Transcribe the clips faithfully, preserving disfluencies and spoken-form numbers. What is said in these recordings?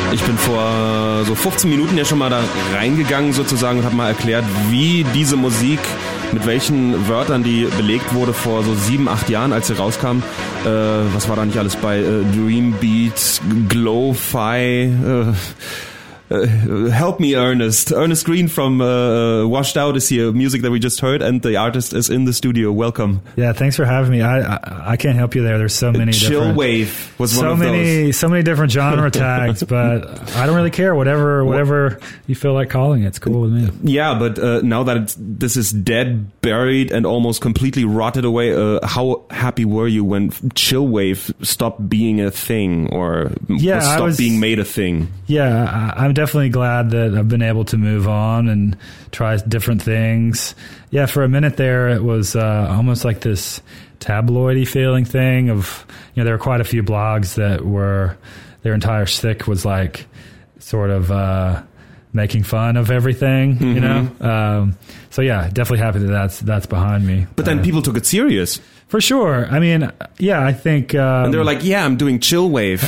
Ich bin vor so fünfzehn Minuten ja schon mal da reingegangen sozusagen und habe mal erklärt, wie diese Musik, mit welchen Wörtern die belegt wurde vor so sieben, acht Jahren, als sie rauskam. Äh, was war da nicht alles bei? Äh, Dream Beat, Glow-Fi, äh, Uh, help me, Ernest. Ernest Green from uh, Washed Out is here. Music that we just heard, and the artist is in the studio. Welcome. Yeah, thanks for having me. I I, I can't help you there. There's so many. Chill different, wave was so one of many, those. So many different genre tags, but I don't really care. Whatever, whatever you feel like calling it, it's cool with me. Yeah, but uh, now that it's, this is dead, buried, and almost completely rotted away, uh, how happy were you when chill wave stopped being a thing, or yeah, stopped was, being made a thing? Yeah, I, I'm definitely glad that I've been able to move on and try different things. Yeah, for a minute there, it was uh, almost like this tabloidy feeling thing of, you know, there were quite a few blogs that were, their entire shtick was like sort of uh, making fun of everything, mm-hmm. you know? Um, so yeah, definitely happy that that's, that's behind me. But then uh, people took it serious. For sure. I mean, yeah, I think... Um, and they were like, yeah, I'm doing chill wave.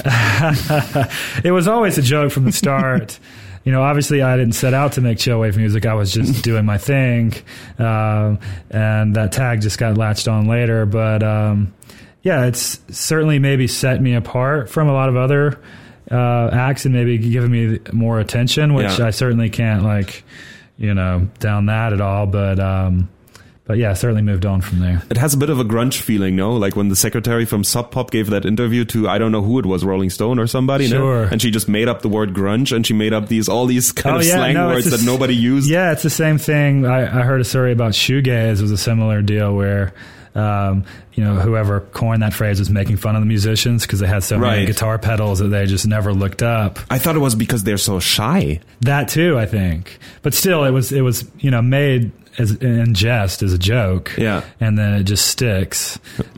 It was always a joke from the start. You know, obviously I didn't set out to make chill wave music. I was just doing my thing. Um, and that tag just got latched on later. But, um, yeah, it's certainly maybe set me apart from a lot of other uh, acts and maybe given me more attention, which yeah. I certainly can't, like, you know, down that at all. But... Um, But yeah, I certainly moved on from there. It has a bit of a grunge feeling, no? Like when the secretary from Sub Pop gave that interview to, I don't know who it was, Rolling Stone or somebody, sure. no? And she just made up the word grunge, and she made up these all these kind oh, of yeah, slang no, words a, that nobody used. Yeah, it's the same thing. I, I heard a story about shoegaze. It was a similar deal where, um, you know, whoever coined that phrase was making fun of the musicians because they had so right. many guitar pedals that they just never looked up. I thought it was because they're so shy. That too, I think. But still, it was, it was, you know, made as in jest as a joke. Yeah. And then it just sticks.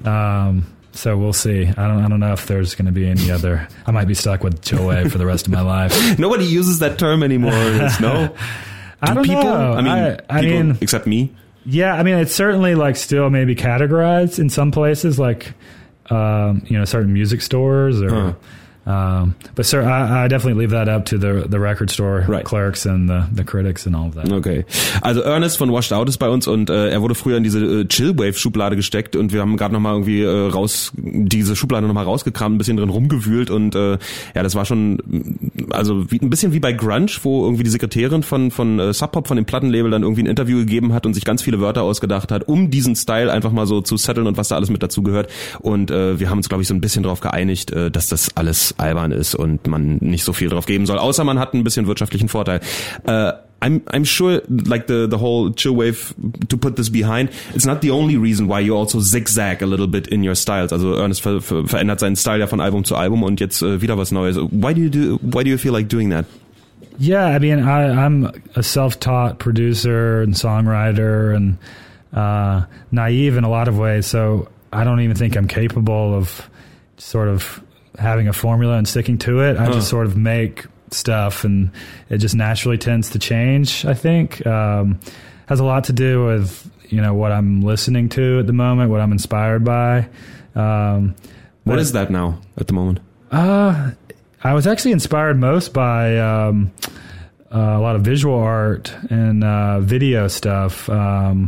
Um, so we'll see. I don't, I don't know if there's going to be any other, I might be stuck with chill wave for the rest of my life. Nobody uses that term anymore. No. Do I don't people? know. I mean, I, I people, mean, except me. Yeah, I mean, it's certainly like still maybe categorized in some places, like um, you know, certain music stores or. Huh. Um, but sir, I, I definitely leave that up to the the record store right. clerks and the, the critics and all of that. Okay. Also Ernest von Washed Out ist bei uns und äh, er wurde früher in diese äh, Chillwave-Schublade gesteckt und wir haben gerade nochmal irgendwie äh, raus, diese Schublade nochmal rausgekramt, ein bisschen drin rumgewühlt und äh, ja, das war schon also wie, ein bisschen wie bei Grunge, wo irgendwie die Sekretärin von von äh, Sub Pop, von dem Plattenlabel dann irgendwie ein Interview gegeben hat und sich ganz viele Wörter ausgedacht hat, um diesen Style einfach mal so zu setteln und was da alles mit dazu gehört und äh, wir haben uns, glaube ich, so ein bisschen drauf geeinigt, äh, dass das alles albern ist und man nicht so viel drauf geben soll, außer man hat ein bisschen wirtschaftlichen Vorteil. Uh, I'm I'm sure like the the whole chill wave, to put this behind, it's not the only reason why you also zigzag a little bit in your styles. Also Ernest ver, ver, verändert seinen Style ja von Album zu Album und jetzt uh, wieder was Neues. Why do you do why do you feel like doing that? Yeah, I mean I, I'm a self-taught producer and songwriter and uh, naive in a lot of ways, so I don't even think I'm capable of sort of having a formula and sticking to it. I huh. just sort of make stuff and it just naturally tends to change, I think. Um, has a lot to do with, you know, what I'm listening to at the moment, what I'm inspired by. Um, what is that now at the moment? Uh, I was actually inspired most by um, uh, a lot of visual art and uh, video stuff. Um,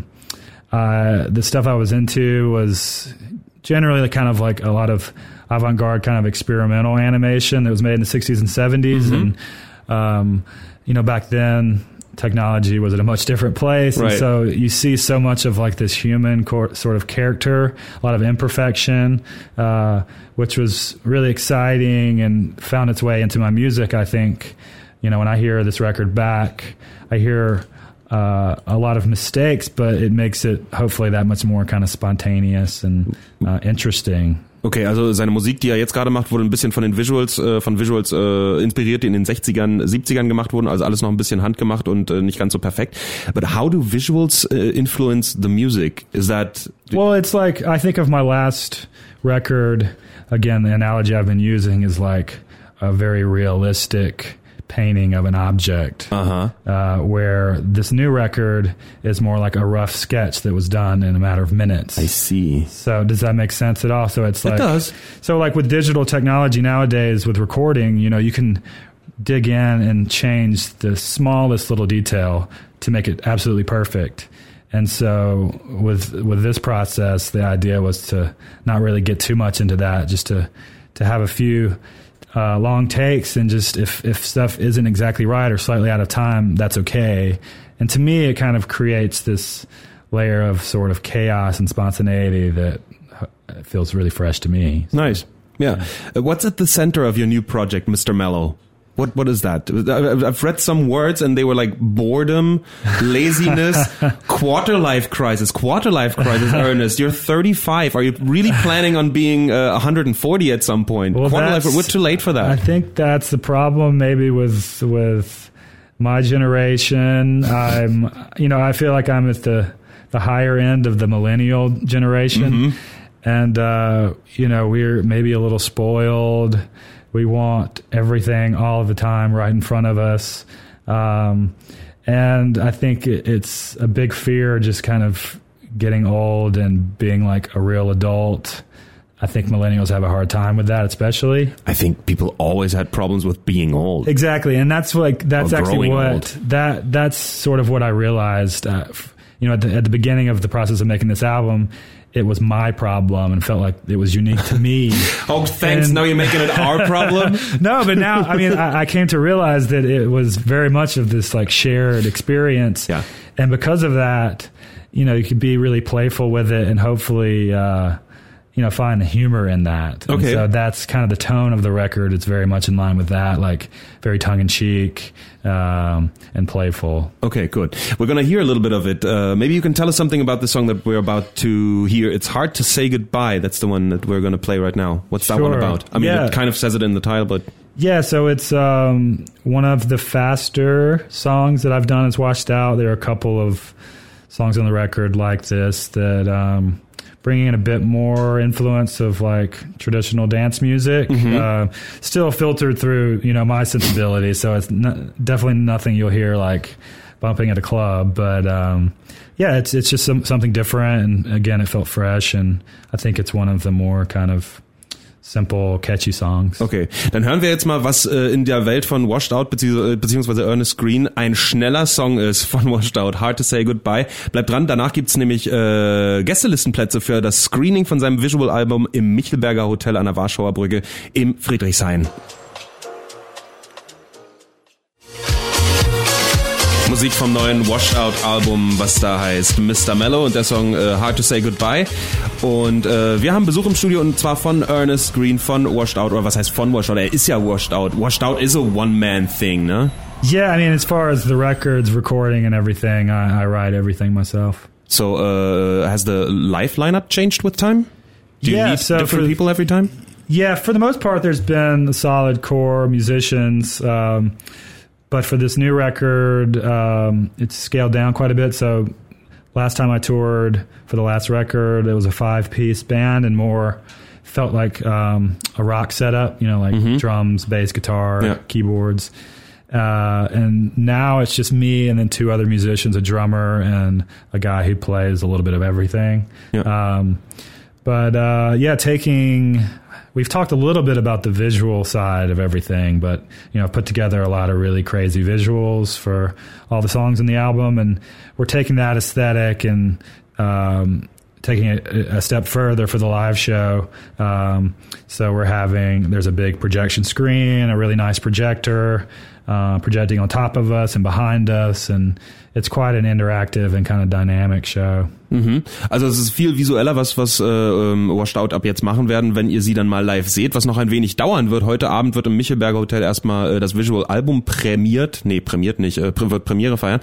uh, the stuff I was into was generally kind of like a lot of avant-garde kind of experimental animation that was made in the sixties and seventies. Mm-hmm. And, um, you know, back then technology was at a much different place. Right. And so you see so much of like this human cor- sort of character, a lot of imperfection, uh, which was really exciting and found its way into my music. I think, you know, when I hear this record back, I hear uh, a lot of mistakes, but it makes it hopefully that much more kind of spontaneous and uh, interesting. Okay, also seine Musik, die er jetzt gerade macht, wurde ein bisschen von den Visuals, äh, von Visuals äh, inspiriert, die in den sechzigern, siebzigern gemacht wurden, also alles noch ein bisschen handgemacht und äh, nicht ganz so perfekt. But how do visuals uh, influence the music? Is that... Well, it's like, I think of my last record, again, the analogy I've been using is like a very realistic painting of an object, uh-huh. uh, where this new record is more like a rough sketch that was done in a matter of minutes. I see. So does that make sense at all? So it's like, it does. So like with digital technology nowadays with recording, you know, you can dig in and change the smallest little detail to make it absolutely perfect. And so with with this process, the idea was to not really get too much into that, just to to have a few uh, long takes, and just if, if stuff isn't exactly right or slightly out of time, that's okay. And to me, it kind of creates this layer of sort of chaos and spontaneity that feels really fresh to me. Nice. Yeah. Uh, what's at the center of your new project, Mister Mellow? What What is that? I've read some words and they were like boredom, laziness, quarter life crisis. Quarter life crisis, Ernest. You're thirty-five. Are you really planning on being uh, one hundred forty at some point? Well, quarter life. We're too late for that. I think that's the problem. Maybe with with my generation, I'm. You know, I feel like I'm at the the higher end of the millennial generation, mm-hmm. and uh, you know, we're maybe a little spoiled. We want everything all of the time right in front of us. Um, and I think it, it's a big fear just kind of getting old and being like a real adult. I think millennials have a hard time with that, especially. I think people always had problems with being old. Exactly. And that's like, that's or actually what, old. that, that's sort of what I realized, uh, you know, at the, at the beginning of the process of making this album. It was my problem and felt like it was unique to me. Oh, thanks. And now you're making it our problem? No, but now, I mean, I, I came to realize that it was very much of this like shared experience. Yeah. And because of that, you know, you could be really playful with it and hopefully, uh, you know, find the humor in that. Okay. And so that's kind of the tone of the record. It's very much in line with that, like very tongue-in-cheek um, and playful. Okay, good. We're going to hear a little bit of it. Uh, maybe you can tell us something about the song that we're about to hear. It's Hard to Say Goodbye. That's the one that we're going to play right now. What's that Sure. one about? I mean, Yeah. it kind of says it in the title, but... Yeah, so it's um, one of the faster songs that I've done. It's Washed Out. There are a couple of songs on the record like this that... Um, bringing in a bit more influence of like traditional dance music, mm-hmm. uh, still filtered through, you know, my sensibility. So it's n- definitely nothing you'll hear like bumping at a club, but um, yeah, it's it's just some, something different. And again, it felt fresh, and I think it's one of the more kind of simple, catchy songs. Okay, dann hören wir jetzt mal, was äh, in der Welt von Washed Out bezieh- beziehungsweise Ernest Green ein schneller Song ist von Washed Out. Hard to Say Goodbye. Bleibt dran, danach gibt's nämlich äh, Gästelistenplätze für das Screening von seinem Visual-Album im Michelberger Hotel an der Warschauer Brücke im Friedrichshain. Musik vom neuen Washed Out Album, was da heißt Mister Mellow, und der Song äh, Hard to Say Goodbye. Und äh, wir haben Besuch im Studio, und zwar von Ernest Green von Washed Out, oder was heißt von Washed Out? Er ist ja Washed Out. Washed Out is a one-man-thing, ne? Yeah, I mean, as far as the records, recording and everything, I, I write everything myself. So uh, has the live lineup changed with time? Do you yeah, need so different for, people every time? Yeah, for the most part, there's been solid core musicians. Um, But for this new record, um, it's scaled down quite a bit. So last time I toured for the last record, it was a five-piece band and more felt like um, a rock setup, you know, like mm-hmm. drums, bass, guitar, yeah. keyboards. Uh, and now it's just me and then two other musicians, a drummer and a guy who plays a little bit of everything. Yeah. Um, but uh, yeah, taking... We've talked a little bit about the visual side of everything, but, you know, I've put together a lot of really crazy visuals for all the songs in the album, and we're taking that aesthetic and um, taking it a step further for the live show. Um, so we're having, there's a big projection screen, a really nice projector uh, projecting on top of us and behind us, and it's quite an interactive and kind of dynamic show. Mhm. Also es ist viel visueller, was was äh, Washed Out ab jetzt machen werden, wenn ihr sie dann mal live seht, was noch ein wenig dauern wird. Heute Abend wird im Michelberger Hotel erstmal äh, das Visual-Album prämiert, nee, prämiert nicht, äh, wird Premiere feiern.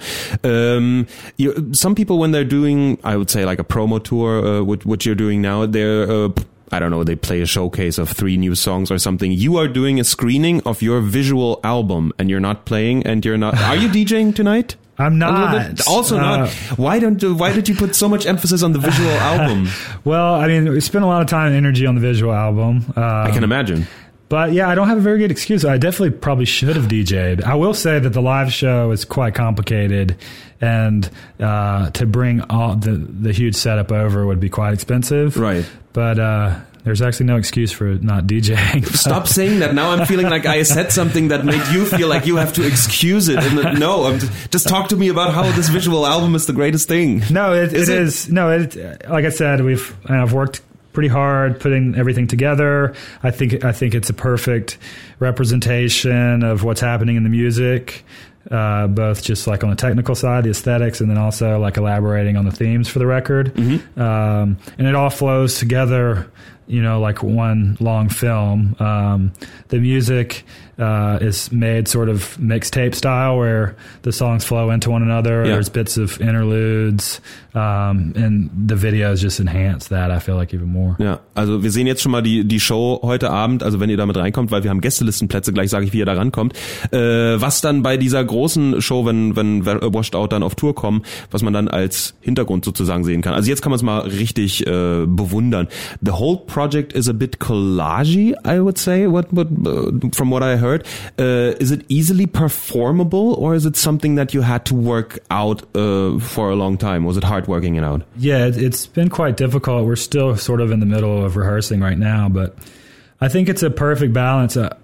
Um, you, some people, when they're doing, I would say like a promo tour, uh, what, what you're doing now, they're uh, I don't know, they play a showcase of three new songs or something. You are doing a screening of your visual album, and you're not playing, and you're not... Are you DJing tonight? I'm not. Also uh, not. Why don't? Why did you put so much emphasis on the visual album? Well, I mean, we spent a lot of time and energy on the visual album. Um, I can imagine. But yeah, I don't have a very good excuse. I definitely probably should have D J'd. I will say that the live show is quite complicated, and uh, to bring all the the huge setup over would be quite expensive. Right. But uh, there's actually no excuse for not DJing. Stop saying that. Now I'm feeling like I said something that made you feel like you have to excuse it. And no, I'm just, just talk to me about how this visual album is the greatest thing. No, it, is it it is. No, it, like I said, we've I've worked pretty hard putting everything together. I think I think it's a perfect representation of what's happening in the music. Uh, both just like on the technical side, the aesthetics, and then also like elaborating on the themes for the record. Mm-hmm. Um, and it all flows together, you know, like one long film. Um, the music uh, is made sort of mixtape style where the songs flow into one another. Yeah. There's bits of interludes, um, and the videos just enhance that, I feel like, even more. Ja, also wir sehen jetzt schon mal die, die Show heute Abend, also wenn ihr damit reinkommt, weil wir haben Gästelistenplätze, gleich sage ich, wie ihr da rankommt, äh, was dann bei dieser großen Show, wenn, wenn Washed Out dann auf Tour kommen, was man dann als Hintergrund sozusagen sehen kann. Also jetzt kann man es mal richtig äh, bewundern. The whole project is a bit collagey, I would say, what, what, uh, from what I heard. Uh, is it easily performable, or is it something that you had to work out uh, for a long time? Was it hard working it out? Yeah, it's been quite difficult. We're still sort of in the middle of rehearsing right now, but I think it's a perfect balance. Uh,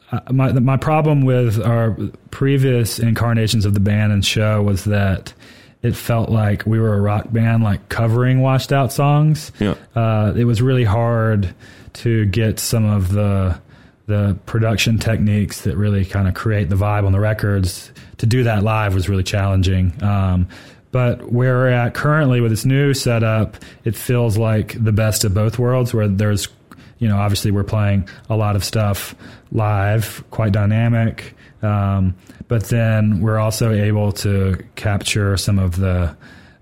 my my problem with our previous incarnations of the band and show was that it felt like we were a rock band, like covering Washed Out songs. Yeah. Uh, it was really hard to get some of the the production techniques that really kind of create the vibe on the records. To do that live was really challenging. Um, but where we're at currently with this new setup, it feels like the best of both worlds, where there's, you know, obviously we're playing a lot of stuff live, quite dynamic. Um, but then we're also able to capture some of the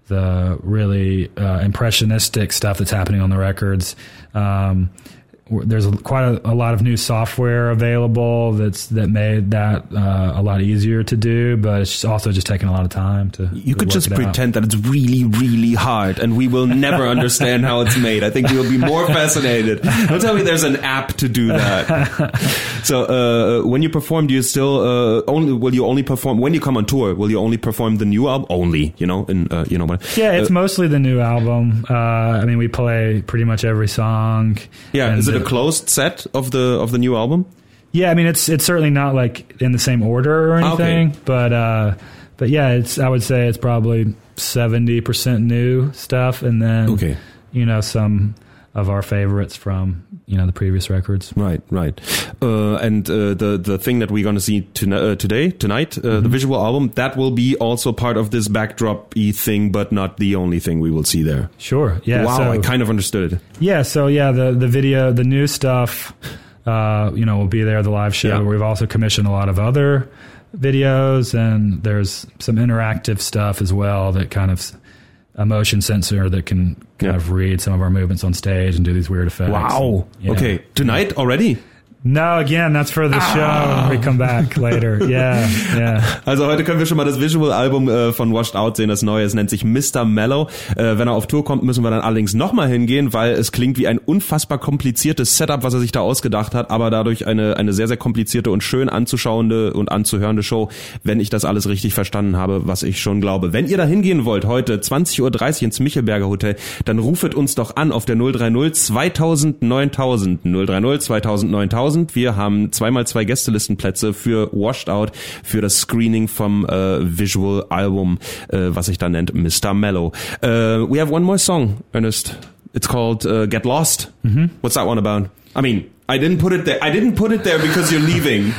the really uh, impressionistic stuff that's happening on the records. Um, there's a, quite a, a lot of new software available that's that made that uh, a lot easier to do, but it's also just taking a lot of time to. You to could work just it pretend out. that it's really, really hard, and we will never understand how it's made. I think we'll be more fascinated. Don't tell me there's an app to do that. So, uh, when you perform, do you still uh, only will you only perform when you come on tour? Will you only perform the new album only? You know, in uh, you know what? Yeah, it's uh, mostly the new album. Uh, I mean, we play pretty much every song. Yeah, is it a closed set of the of the new album? Yeah, I mean it's it's certainly not like in the same order or anything, okay. but uh, but yeah, it's I would say it's probably seventy percent new stuff, and then okay. you know some of our favorites from you know the previous records. Right, right. Uh, and uh, the the thing that we're going to see to, uh, today, tonight, uh, mm-hmm. the visual album, that will be also part of this backdrop-y thing, but not the only thing we will see there. Sure. Yeah. Wow, so, I kind of understood it. Yeah. So yeah, the the video, the new stuff, uh, you know, will be there. The live show. Yeah. We've also commissioned a lot of other videos, and there's some interactive stuff as well that kind of. A motion sensor that can kind yeah. of read some of our movements on stage and do these weird effects. Wow. And, yeah. Okay. Tonight already? No, again, that's for the ah. show. We come back later. Yeah, yeah. Also heute können wir schon mal das Visual-Album äh, von Washed Out sehen, das neue. Es nennt sich Mister Mellow. Äh, wenn er auf Tour kommt, müssen wir dann allerdings nochmal hingehen, weil es klingt wie ein unfassbar kompliziertes Setup, was er sich da ausgedacht hat, aber dadurch eine eine sehr, sehr komplizierte und schön anzuschauende und anzuhörende Show, wenn ich das alles richtig verstanden habe, was ich schon glaube. Wenn ihr da hingehen wollt, heute zwanzig Uhr dreißig ins Michelberger Hotel, dann rufet uns doch an auf der null drei null zweitausend neuntausend null drei null zweitausend neuntausend. Wir haben zweimal zwei Gästelistenplätze für Washed Out, für das Screening vom äh, Visual Album, äh, was sich da nennt Mister Mellow. Uh, we have one more song, Ernest. It's called uh, Get Lost. Mm-hmm. What's that one about? I mean, I didn't put it there. I didn't put it there because you're leaving.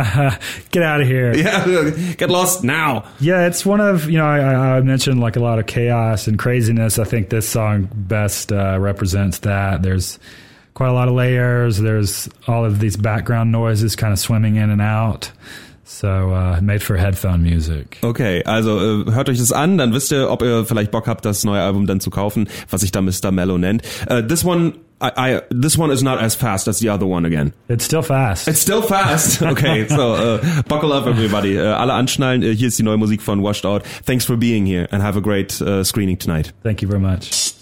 Get out of here. Yeah, get lost now. Yeah, it's one of, you know, I, I mentioned like a lot of chaos and craziness. I think this song best uh, represents that. There's quite a lot of layers. There's all of these background noises kind of swimming in and out. So, uh, made for headphone music. Okay, also äh, hört euch das an, dann wisst ihr, ob ihr vielleicht Bock habt, das neue Album dann zu kaufen, was sich da Mister Mellow nennt. Uh, this one, I, I, this one is not as fast as the other one again. It's still fast. It's still fast. Okay, so uh, buckle up, everybody. Uh, alle anschnallen. Uh, hier ist die neue Musik von Washed Out. Thanks for being here and have a great uh, screening tonight. Thank you very much.